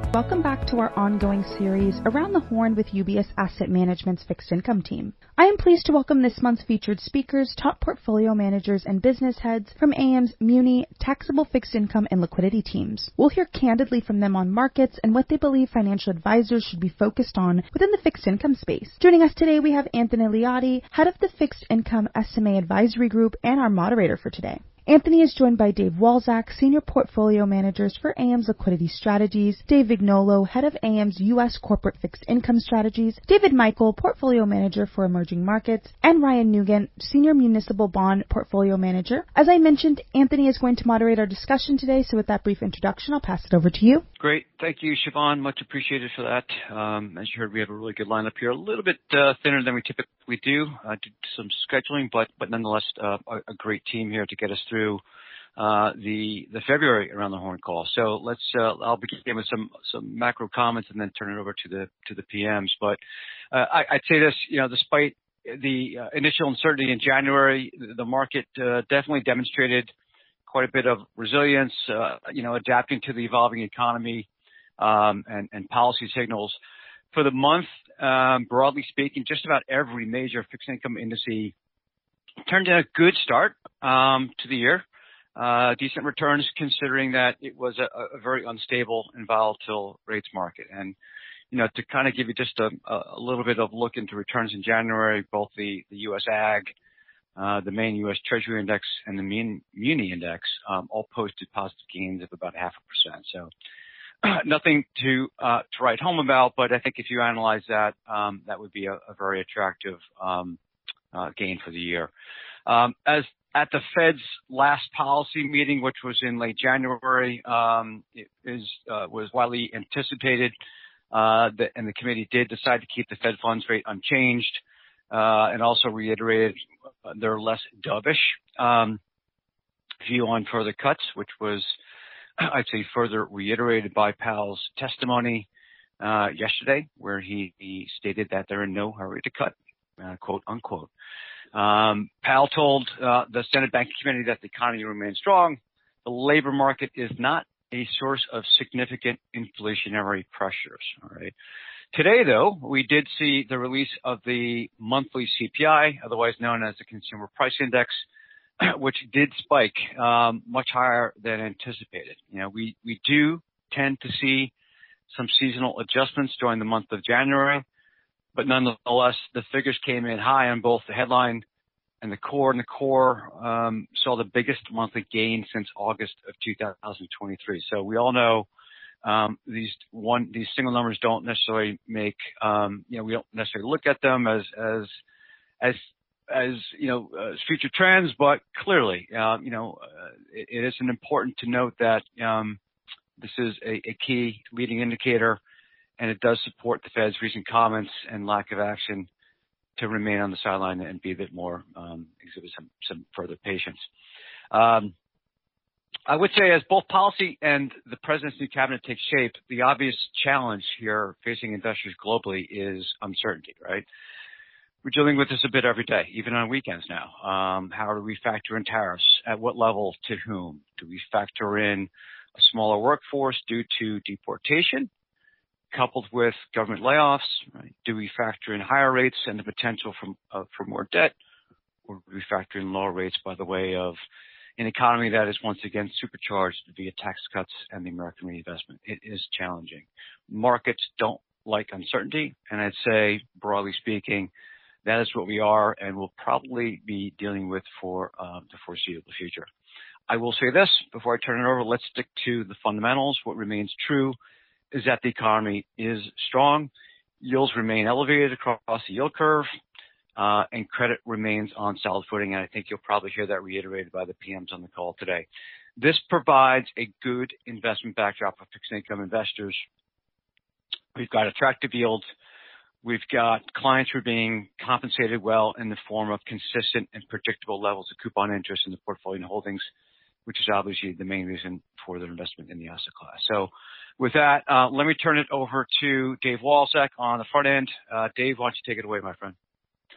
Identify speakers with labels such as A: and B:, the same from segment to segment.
A: Welcome back to our ongoing series Around the Horn with UBS Asset Management's Fixed Income team. I am pleased to welcome this month's featured speakers, top portfolio managers and business heads from AM's Muni, Taxable Fixed Income and Liquidity teams. We'll hear candidly from them on markets and what they believe financial advisors should be focused on within the fixed income space. Joining us today, we have Anthony Liotti, head of the Fixed Income SMA Advisory Group and our moderator for today. Anthony is joined by Dave Walczak, Senior Portfolio Managers for AM's Liquidity Strategies, Dave Vignolo, Head of AM's U.S. Corporate Fixed Income Strategies, David Michael, Portfolio Manager for Emerging Markets, and Ryan Nugent, Senior Municipal Bond Portfolio Manager. As I mentioned, Anthony is going to moderate our discussion today, so with that brief introduction, I'll pass it over to you.
B: Great. Thank you, Siobhan. Much appreciated for that. As you heard, we have a really good lineup here, a little bit thinner than we typically do, due to some scheduling, but nonetheless a great team here to get us through the February Around the Horn call. So let's I'll begin with some macro comments and then turn it over to the PMs. But I'd say this, despite the initial uncertainty in January, the market definitely demonstrated quite a bit of resilience, adapting to the evolving economy and policy signals. For the month, broadly speaking, just about every major fixed income indice turned in a good start to the year. Decent returns considering that it was a very unstable and volatile rates market. And, to kind of give you just a little bit of look into returns in January, both the U.S. Ag, the main U.S. Treasury Index and the Muni Index all posted positive gains of about 0.5%. So nothing to write home about, but I think if you analyze that, that would be a very attractive gain for the year. As at the Fed's last policy meeting, which was in late January, was widely anticipated, and the committee did decide to keep the Fed funds rate unchanged, and also reiterated their less dovish view on further cuts, which was, I'd say, further reiterated by Powell's testimony yesterday, where he stated that they're in no hurry to cut, quote unquote. Powell told the Senate Banking Committee that the economy remains strong. The labor market is not a source of significant inflationary pressures. All right. Today, though, we did see the release of the monthly CPI, otherwise known as the Consumer Price Index, which did spike much higher than anticipated. We do tend to see some seasonal adjustments during the month of January, but nonetheless, the figures came in high on both the headline and the core. And the core saw the biggest monthly gain since August of 2023. So we all know these single numbers don't necessarily make we don't necessarily look at them as future trends, but clearly it is important to note that this is a key leading indicator, and it does support the Fed's recent comments and lack of action to remain on the sideline and be a bit more, exhibit some further patience. I would say as both policy and the president's new cabinet takes shape, the obvious challenge here facing investors globally is uncertainty, right? We're dealing with this a bit every day, even on weekends now. How do we factor in tariffs? At what level? To whom? Do we factor in a smaller workforce due to deportation, coupled with government layoffs? Right? Do we factor in higher rates and the potential for more debt? Or do we factor in lower rates by the way of an economy that is once again supercharged via tax cuts and the American reinvestment? It is challenging. Markets don't like uncertainty, and I'd say, broadly speaking, that is what we are and will probably be dealing with for the foreseeable future. I will say this before I turn it over. Let's stick to the fundamentals. What remains true is that the economy is strong. Yields remain elevated across the yield curve, and credit remains on solid footing. And I think you'll probably hear that reiterated by the PMs on the call today. This provides a good investment backdrop for fixed income investors. We've got attractive yields. We've got clients who are being compensated well in the form of consistent and predictable levels of coupon interest in the portfolio holdings, which is obviously the main reason for their investment in the asset class. So with that, let me turn it over to Dave Walczak on the front end. Dave, why don't you take it away, my friend?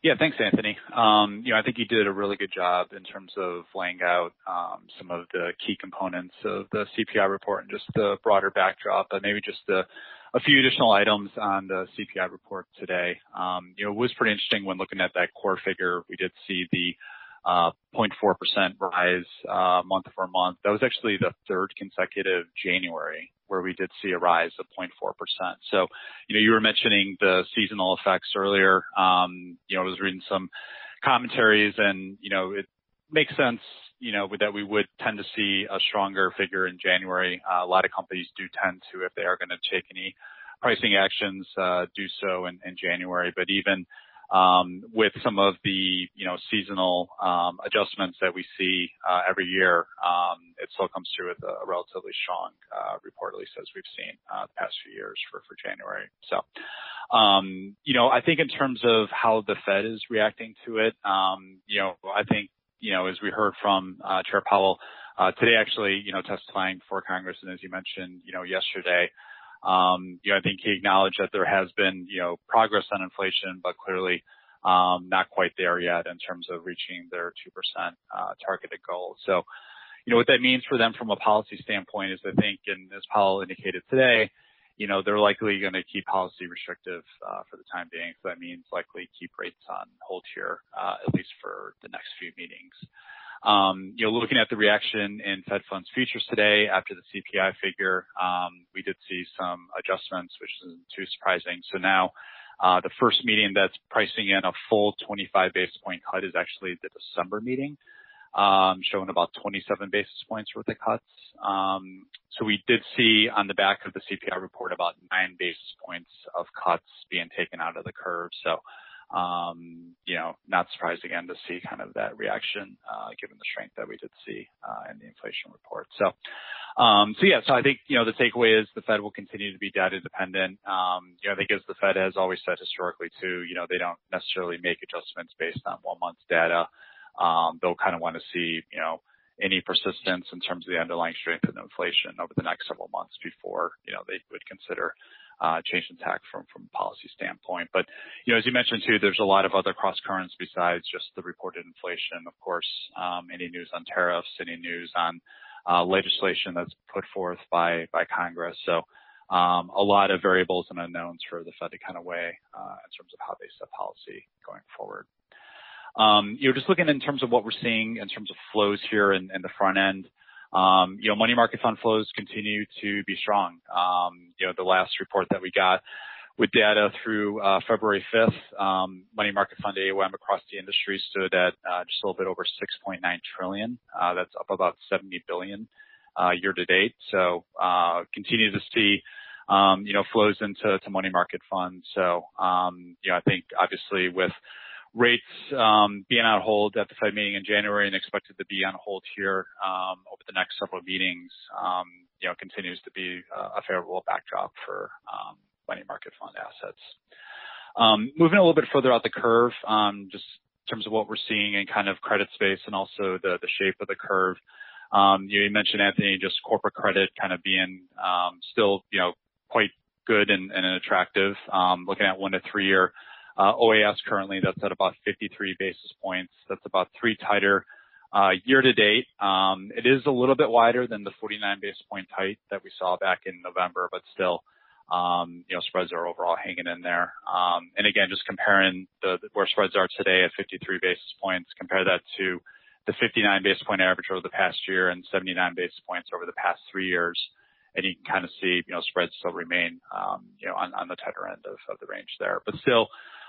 C: Yeah, thanks, Anthony. I think you did a really good job in terms of laying out some of the key components of the CPI report and just the broader backdrop, but maybe just a few additional items on the CPI report today. It was pretty interesting when looking at that core figure. We did see the 0.4% rise month over month. That was actually the third consecutive January where we did see a rise of 0.4%. So, you were mentioning the seasonal effects earlier. I was reading some commentaries and, it makes sense, that we would tend to see a stronger figure in January. A lot of companies do tend to, if they are going to take any pricing actions, do so in January. But even with some of the, seasonal adjustments that we see every year, it still comes through with a relatively strong report, at least as we've seen the past few years for January. So, I think in terms of how the Fed is reacting to it, I think, as we heard from Chair Powell today, actually, testifying before Congress, and as you mentioned, yesterday, I think he acknowledged that there has been, progress on inflation, but clearly not quite there yet in terms of reaching their 2% targeted goal. So, what that means for them from a policy standpoint is, I think, and as Powell indicated today, they're likely going to keep policy restrictive for the time being. So that means likely keep rates on hold here, at least for the next few meetings. Looking at the reaction in Fed funds futures today after the CPI figure, we did see some adjustments, which isn't too surprising. So now the first meeting that's pricing in a full 25 basis point cut is actually the December meeting, showing about 27 basis points worth of cuts. So we did see on the back of the CPI report about 9 basis points of cuts being taken out of the curve. So, not surprised again to see kind of that reaction, given the strength that we did see, in the inflation report. So I think, the takeaway is the Fed will continue to be data dependent. I think as the Fed has always said historically too, they don't necessarily make adjustments based on 1 month's data. They'll kind of want to see, any persistence in terms of the underlying strength of inflation over the next several months before, they would consider change in tack from a policy standpoint. But, as you mentioned too, there's a lot of other cross currents besides just the reported inflation. Of course, any news on tariffs, any news on legislation that's put forth by Congress. So a lot of variables and unknowns for the Fed to kind of weigh in terms of how they set policy going forward. Just looking in terms of what we're seeing in terms of flows here in the front end, money market fund flows continue to be strong. The last report that we got with data through February 5th, money market fund AUM across the industry stood at just a little bit over 6.9 trillion. That's up about 70 billion year to date. So continue to see flows into money market funds. So I think obviously with rates being on hold at the Fed meeting in January and expected to be on hold here over the next several meetings, continues to be a favorable backdrop for money market fund assets. Moving a little bit further out the curve, just in terms of what we're seeing in kind of credit space and also the shape of the curve. You mentioned, Anthony, just corporate credit kind of being still, quite good and attractive. Looking at 1 to 3 year OAS currently, that's at about 53 basis points. That's about 3 tighter year to date. It is a little bit wider than the 49 basis point tight that we saw back in November, but still, spreads are overall hanging in there. And again, just comparing where spreads are today at 53 basis points, compare that to the 59 basis point average over the past year and 79 basis points over the past 3 years. And you can kind of see, spreads still remain, on the tighter end of the range there, but still,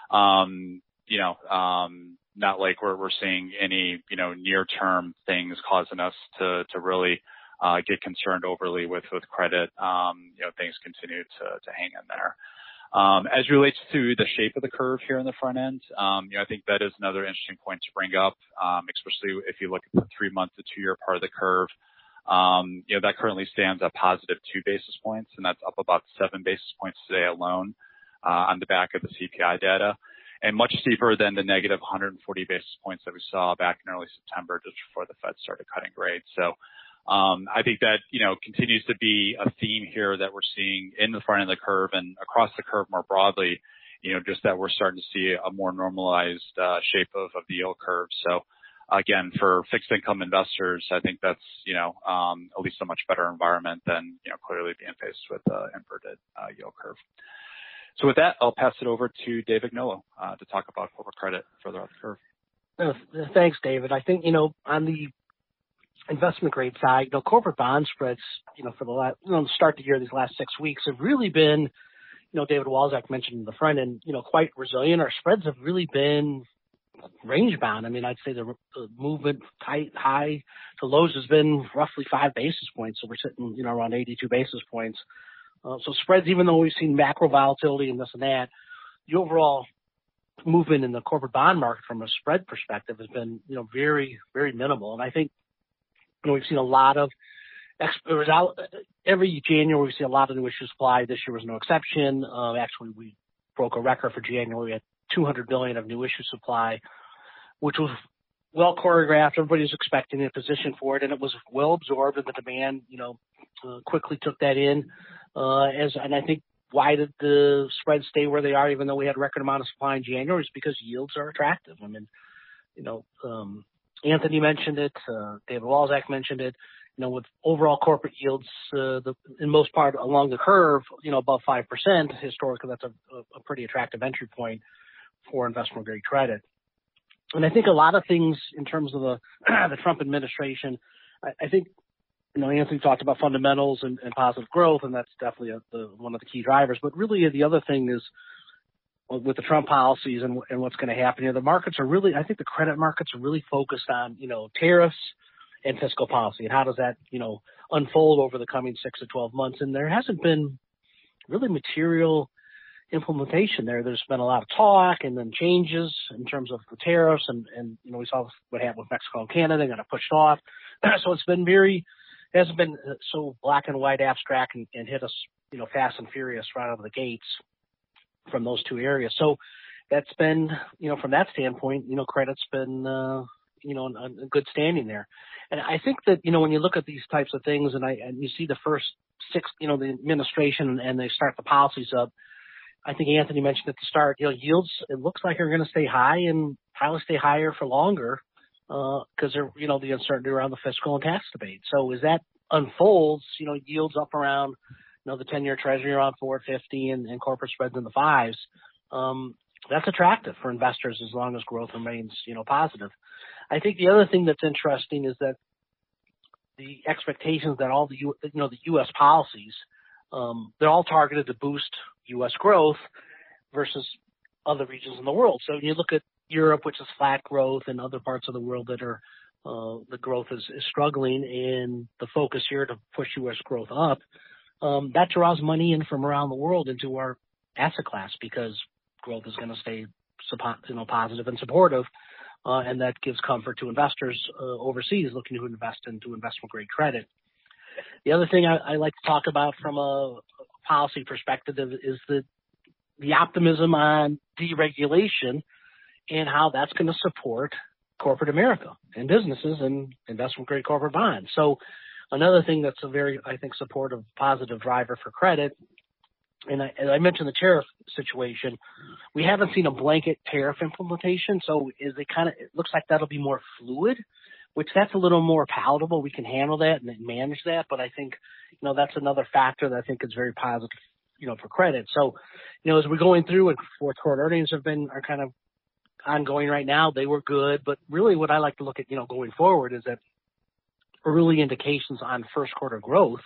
C: not like we're seeing any, near-term things causing us to really get concerned overly with credit. Things continue to hang in there. As it relates to the shape of the curve here in the front end, I think that is another interesting point to bring up, especially if you look at the 3-month to 2 year part of the curve. That currently stands at positive 2 basis points, and that's up about 7 basis points today alone. On the back of the CPI data, and much steeper than the negative 140 basis points that we saw back in early September, just before the Fed started cutting rates. So I think that, continues to be a theme here that we're seeing in the front of the curve and across the curve more broadly, just that we're starting to see a more normalized shape of the yield curve. So again, for fixed income investors, I think that's, at least a much better environment than, clearly being faced with inverted yield curve. So with that, I'll pass it over to Dave Agnello to talk about corporate credit further up the curve.
D: Thanks, David. I think, on the investment grade side, corporate bond spreads, for the start of the year, these last 6 weeks have really been, David Walczak mentioned in the front end, quite resilient. Our spreads have really been range bound. I mean, I'd say the movement high to lows has been roughly 5 basis points. So we're sitting, around 82 basis points. So spreads, even though we've seen macro volatility and this and that, the overall movement in the corporate bond market from a spread perspective has been, very, very minimal. And I think, we've seen a lot of every January we see a lot of new issue supply. This year was no exception. Actually, we broke a record for January at $200 billion of new issue supply, which was well choreographed. Everybody was expecting a position for it, and it was well absorbed, and the demand, quickly took that in. And I think why did the spreads stay where they are, even though we had a record amount of supply in January, is because yields are attractive. I mean, Anthony mentioned it, David Walczak mentioned it. With overall corporate yields, in most part along the curve, above 5%, historically, that's a pretty attractive entry point for investment grade credit. And I think a lot of things in terms of the Trump administration, I think, Anthony talked about fundamentals and positive growth, and that's definitely one of the key drivers. But really the other thing is with the Trump policies and what's going to happen here, the markets are really, I think the credit markets are really focused on, tariffs and fiscal policy, and how does that, unfold over the coming 6 to 12 months. And there hasn't been really material implementation there. There's been a lot of talk and then changes in terms of the tariffs, and we saw what happened with Mexico and Canada, got pushed off. So it's been hasn't been so black and white abstract and hit us, fast and furious right out of the gates from those two areas. So that's been, from that standpoint, credit's been, in good standing there. And I think that, when you look at these types of things and you see the first 6, the administration and they start the policies up, I think Anthony mentioned at the start, yields, it looks like are going to stay high and probably stay higher for longer, because they're, the uncertainty around the fiscal and tax debate. So as that unfolds, yields up around, the 10-year treasury around 450 and corporate spreads in the 5s, that's attractive for investors as long as growth remains, positive. I think the other thing that's interesting is that the expectations that all the U.S. policies, they're all targeted to boost U.S. growth versus other regions in the world. So when you look at Europe, which is flat growth, and other parts of the world that are the growth is struggling, and the focus here to push U.S. growth up, that draws money in from around the world into our asset class because growth is going to stay positive and supportive. And that gives comfort to investors overseas looking to invest into investment grade credit. The other thing I like to talk about from a policy perspective is the optimism on deregulation and how that's going to support corporate America and businesses and investment grade corporate bonds. So another thing that's a very, I think, supportive, positive driver for credit. And I mentioned the tariff situation. We haven't seen a blanket tariff implementation, so it looks like that'll be more fluid, which that's a little more palatable. We can handle that and manage that, but I think, that's another factor that I think is very positive, for credit. So, as we're going through, and fourth quarter earnings are kind of ongoing right now, they were good, but really what I like to look at, going forward is that early indications on first quarter growth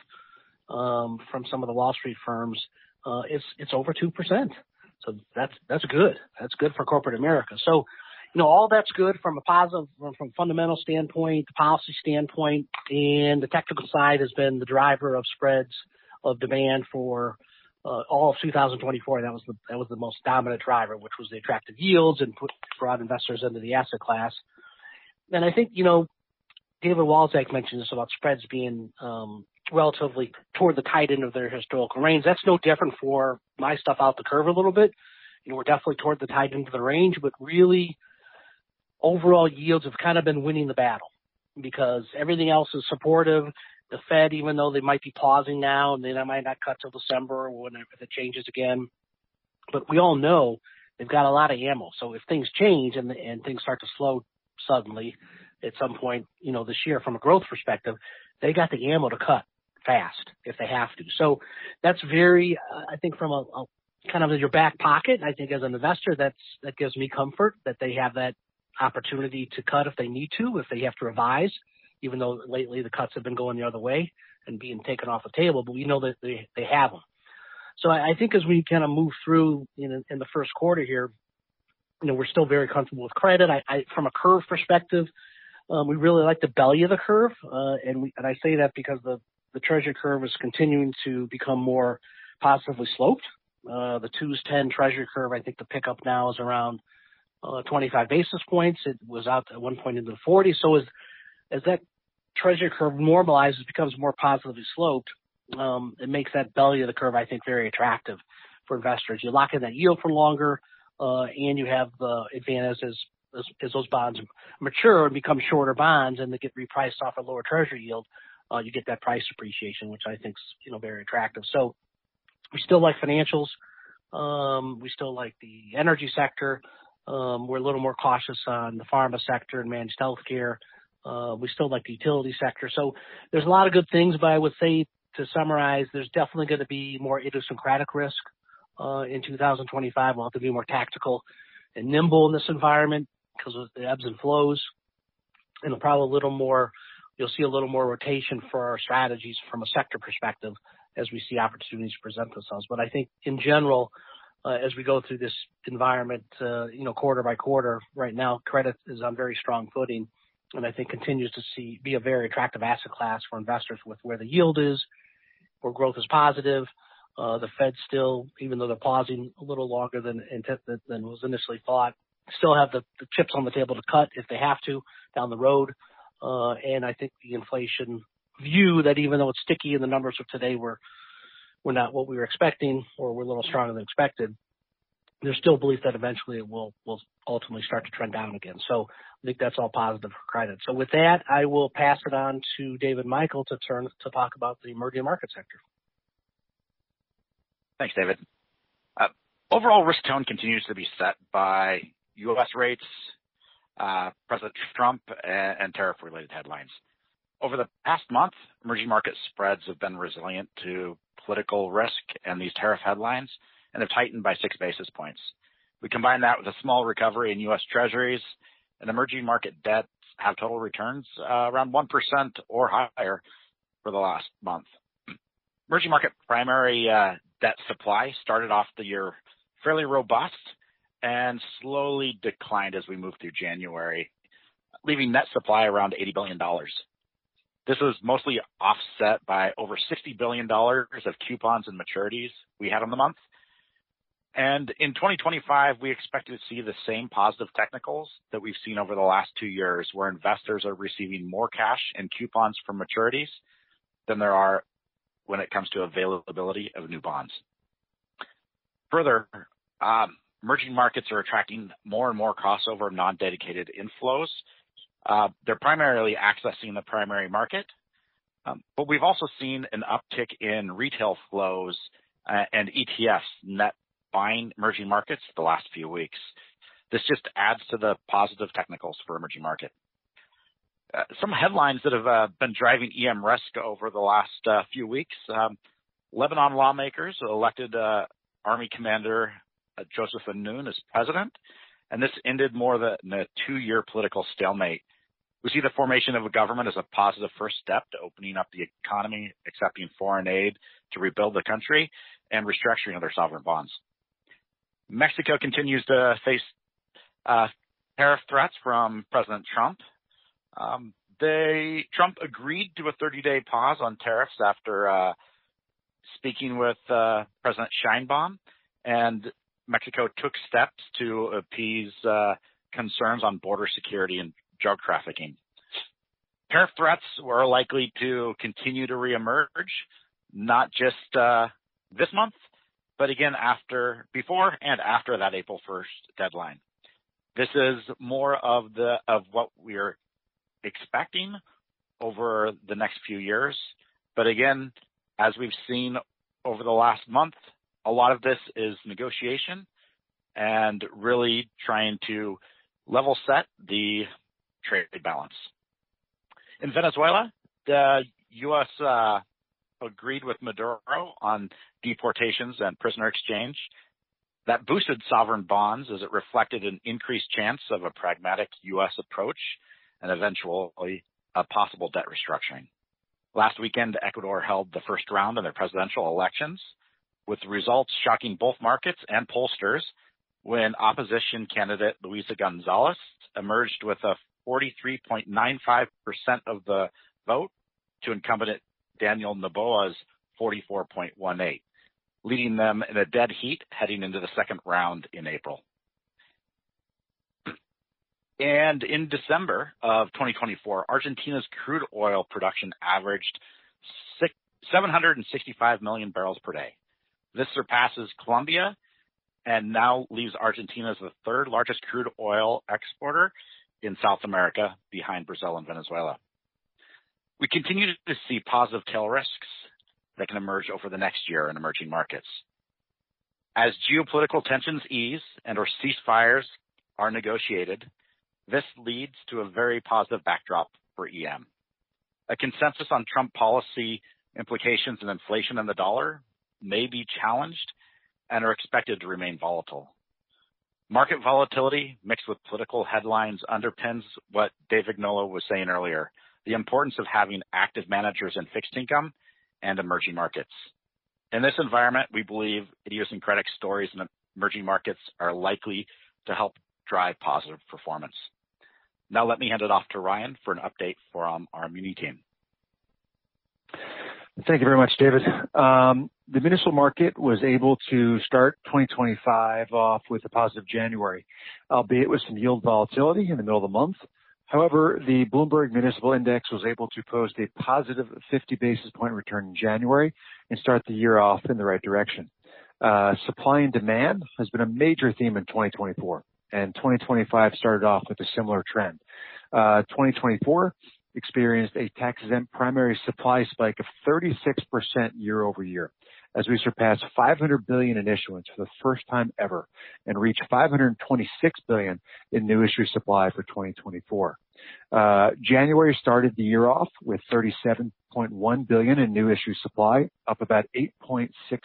D: from some of the Wall Street firms. It's over 2%. So that's good. That's good for corporate America. So, all that's good from a positive, from fundamental standpoint, the policy standpoint, and the technical side has been the driver of spreads of demand for all of 2024. That was the most dominant driver, which was the attractive yields and brought investors into the asset class. And I think, David Walczak mentioned this about spreads being relatively toward the tight end of their historical range. That's no different for my stuff out the curve a little bit. We're definitely toward the tight end of the range, but really overall yields have kind of been winning the battle because everything else is supportive. The Fed, even though they might be pausing now and they might not cut till December or whenever it changes again, But we all know they've got a lot of ammo. So if things change and things start to slow suddenly at some point, this year from a growth perspective, they got the ammo to cut fast if they have to. So that's very, I think from a kind of in your back pocket, I think as an investor, that gives me comfort that they have that opportunity to cut if they need to, if they have to revise, even though lately the cuts have been going the other way and being taken off the table, but we know that they have them. So I think as we kind of move through in the first quarter here, we're still very comfortable with credit. I from a curve perspective, we really like the belly of the curve. And I say that because the treasury curve is continuing to become more positively sloped. The 2s10 treasury curve, I think the pickup now is around 25 basis points. It was out at one point into the 40s. So as that treasury curve normalizes, becomes more positively sloped, it makes that belly of the curve, I think, very attractive for investors. You lock in that yield for longer, and you have the advantage as those bonds mature and become shorter bonds and they get repriced off a lower treasury yield, you get that price appreciation, which I think is, very attractive. So we still like financials. We still like the energy sector. We're a little more cautious on the pharma sector and managed healthcare. We still like the utility sector. So there's a lot of good things, but I would say to summarize, there's definitely going to be more idiosyncratic risk in 2025. We'll have to be more tactical and nimble in this environment because of the ebbs and flows. And probably you'll see a little more rotation for our strategies from a sector perspective as we see opportunities present themselves. But I think in general, as we go through this environment, quarter by quarter, right now, credit is on very strong footing. And I think continues to be a very attractive asset class for investors with where the yield is, where growth is positive. The Fed still, even though they're pausing a little longer than was initially thought, still have the chips on the table to cut if they have to down the road. And I think the inflation view that even though it's sticky in the numbers of today, we're not what we were expecting, or we're a little stronger than expected, there's still belief that eventually it will ultimately start to trend down again. So I think that's all positive for credit. So with that, I will pass it on to David Michael to talk about the emerging market sector.
E: Thanks, David. Overall risk tone continues to be set by U.S. rates, President Trump, and tariff-related headlines. Over the past month, emerging market spreads have been resilient to political risk and these tariff headlines, and have tightened by 6 basis points. We combine that with a small recovery in U.S. Treasuries, and emerging market debts have total returns around 1% or higher for the last month. Emerging market primary debt supply started off the year fairly robust and slowly declined as we moved through January, leaving net supply around $80 billion. This was mostly offset by over $60 billion of coupons and maturities we had on the month. And in 2025, we expect to see the same positive technicals that we've seen over the last 2 years, where investors are receiving more cash and coupons from maturities than there are when it comes to availability of new bonds. Further, emerging markets are attracting more and more crossover non-dedicated inflows. They're primarily accessing the primary market, but we've also seen an uptick in retail flows and ETFs net buying emerging markets the last few weeks. This just adds to the positive technicals for emerging market. Some headlines that have been driving EM risk over the last few weeks. Lebanon lawmakers elected Army Commander Joseph Anoun as president, and this ended more than a 2-year political stalemate. We see the formation of a government as a positive first step to opening up the economy, accepting foreign aid to rebuild the country, and restructuring of their sovereign bonds. Mexico continues to face tariff threats from President Trump. Trump agreed to a 30-day pause on tariffs after speaking with President Sheinbaum, and Mexico took steps to appease concerns on border security and drug trafficking. Tariff threats are likely to continue to reemerge, not just this month, but again before and after that April 1st deadline. This is more of what we're expecting over the next few years. But again, as we've seen over the last month, A lot of this is negotiation and really trying to level set the trade balance. In Venezuela, the U.S. agreed with Maduro on deportations and prisoner exchange. That boosted sovereign bonds as it reflected an increased chance of a pragmatic U.S. approach and eventually a possible debt restructuring. Last weekend, Ecuador held the first round of their presidential elections, with results shocking both markets and pollsters when opposition candidate Luisa Gonzalez emerged with a 43.95% of the vote to incumbent Daniel Noboa's 44.18%, leading them in a dead heat heading into the second round in April. And in December of 2024, Argentina's crude oil production averaged 765 million barrels per day. This surpasses Colombia and now leaves Argentina as the third largest crude oil exporter in South America, behind Brazil and Venezuela. We continue to see positive tail risks that can emerge over the next year in emerging markets. As geopolitical tensions ease and or ceasefires are negotiated, this leads to a very positive backdrop for EM. A consensus on Trump policy implications and inflation in the dollar may be challenged and are expected to remain volatile. Market volatility mixed with political headlines underpins what Dave Vignola was saying earlier, the importance of having active managers in fixed income and emerging markets. In this environment, we believe idiosyncratic stories in emerging markets are likely to help drive positive performance. Now let me hand it off to Ryan for an update from our Muni team.
F: Thank you very much, David. The municipal market was able to start 2025 off with a positive January, albeit with some yield volatility in the middle of the month. However, the Bloomberg Municipal Index was able to post a positive 50 basis point return in January and start the year off in the right direction. Supply and demand has been a major theme in 2024, and 2025 started off with a similar trend. 2024 experienced a tax-exempt primary supply spike of 36% year over year, as we surpassed $500 billion in issuance for the first time ever and reached $526 billion in new issue supply for 2024. January started the year off with $37.1 billion in new issue supply, up about 8.6%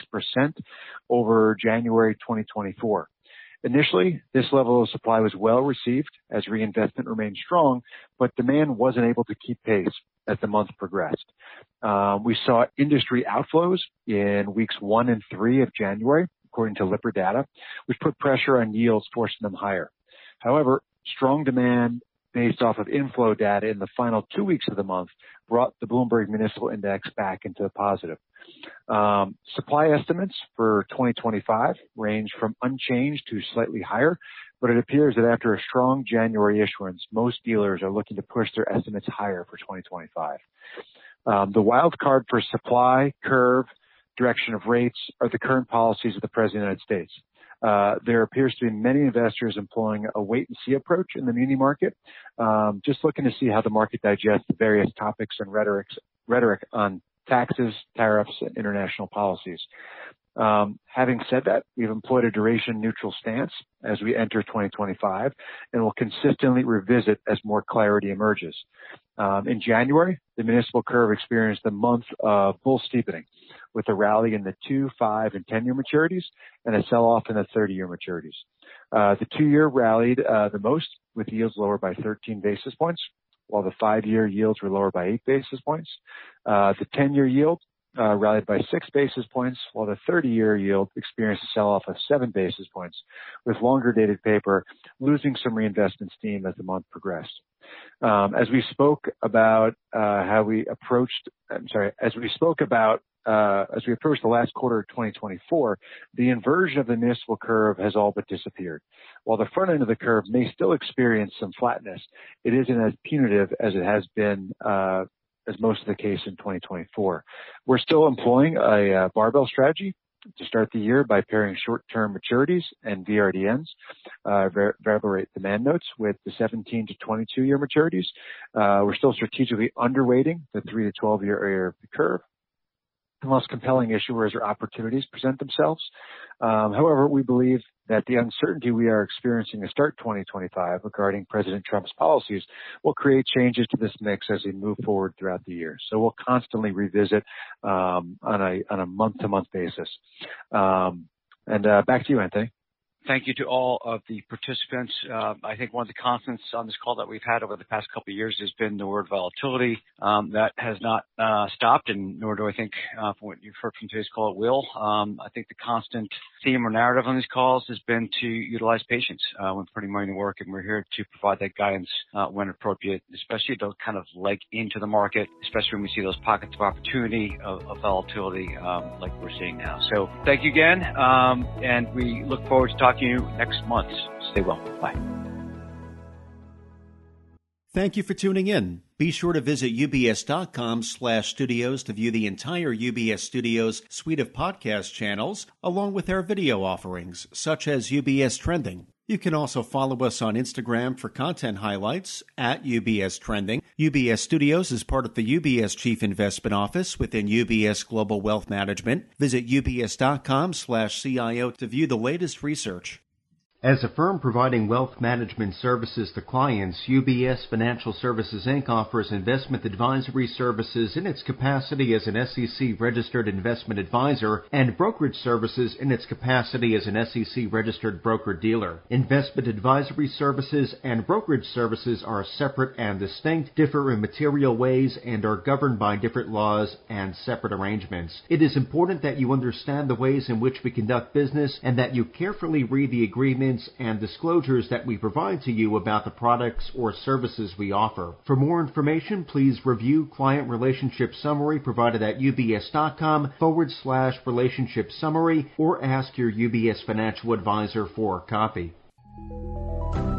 F: over January 2024. Initially, this level of supply was well received as reinvestment remained strong, but demand wasn't able to keep pace as the month progressed. We saw industry outflows in weeks 1 and 3 of January, according to Lipper data, which put pressure on yields, forcing them higher. However, strong demand based off of inflow data in the final 2 weeks of the month brought the Bloomberg Municipal Index back into the positive. Supply estimates for 2025 range from unchanged to slightly higher, but it appears that after a strong January issuance, most dealers are looking to push their estimates higher for 2025. The wild card for supply, curve, direction of rates are the current policies of the President of the United States. There appears to be many investors employing a wait-and-see approach in the muni market, just looking to see how the market digests the various topics and rhetoric on taxes, tariffs, and international policies. Having said that, we've employed a duration-neutral stance as we enter 2025 and will consistently revisit as more clarity emerges. In January, the municipal curve experienced a month of bull steepening with a rally in the 2, 5, and 10-year maturities and a sell-off in the 30-year maturities. The 2-year rallied the most, with yields lower by 13 basis points, while the 5-year yields were lower by 8 basis points. The 10-year yield rallied by 6 basis points, while the 30-year yield experienced a sell-off of 7 basis points, with longer-dated paper losing some reinvestment steam as the month progressed. As we approached the last quarter of 2024, the inversion of the municipal curve has all but disappeared. While the front end of the curve may still experience some flatness, it isn't as punitive as it has been as most of the case in 2024. We're still employing a barbell strategy to start the year by pairing short-term maturities and VRDNs, variable rate demand notes, with the 17 to 22-year maturities. We're still strategically underweighting the 3 to 12-year area of the curve. unless compelling issuers or opportunities present themselves. However, we believe that the uncertainty we are experiencing to start 2025 regarding President Trump's policies will create changes to this mix as we move forward throughout the year. So we'll constantly revisit on a month-to-month basis. And back to you, Anthony.
B: Thank you to all of the participants. I think one of the constants on this call that we've had over the past couple of years has been the word volatility. That has not stopped, and nor do I think, from what you've heard from today's call, it will. I think the constant theme or narrative on these calls has been to utilize patience when putting money to work, and we're here to provide that guidance when appropriate, especially to kind of leg into the market, especially when we see those pockets of opportunity of volatility like we're seeing now. So thank you again, and we look forward to talking to you next month. Stay well. Bye.
G: Thank you for tuning in. Be sure to visit ubs.com/studios to view the entire UBS Studios suite of podcast channels, along with our video offerings, such as UBS Trending. You can also follow us on Instagram for content highlights at UBS Trending. UBS Studios is part of the UBS Chief Investment Office within UBS Global Wealth Management. Visit ubs.com/CIO to view the latest research.
H: As a firm providing wealth management services to clients, UBS Financial Services Inc. offers investment advisory services in its capacity as an SEC-registered investment advisor and brokerage services in its capacity as an SEC-registered broker-dealer. Investment advisory services and brokerage services are separate and distinct, differ in material ways, and are governed by different laws and separate arrangements. It is important that you understand the ways in which we conduct business and that you carefully read the agreements and disclosures that we provide to you about the products or services we offer. For more information, please review Client Relationship Summary provided at ubs.com/relationship summary or ask your UBS financial advisor for a copy.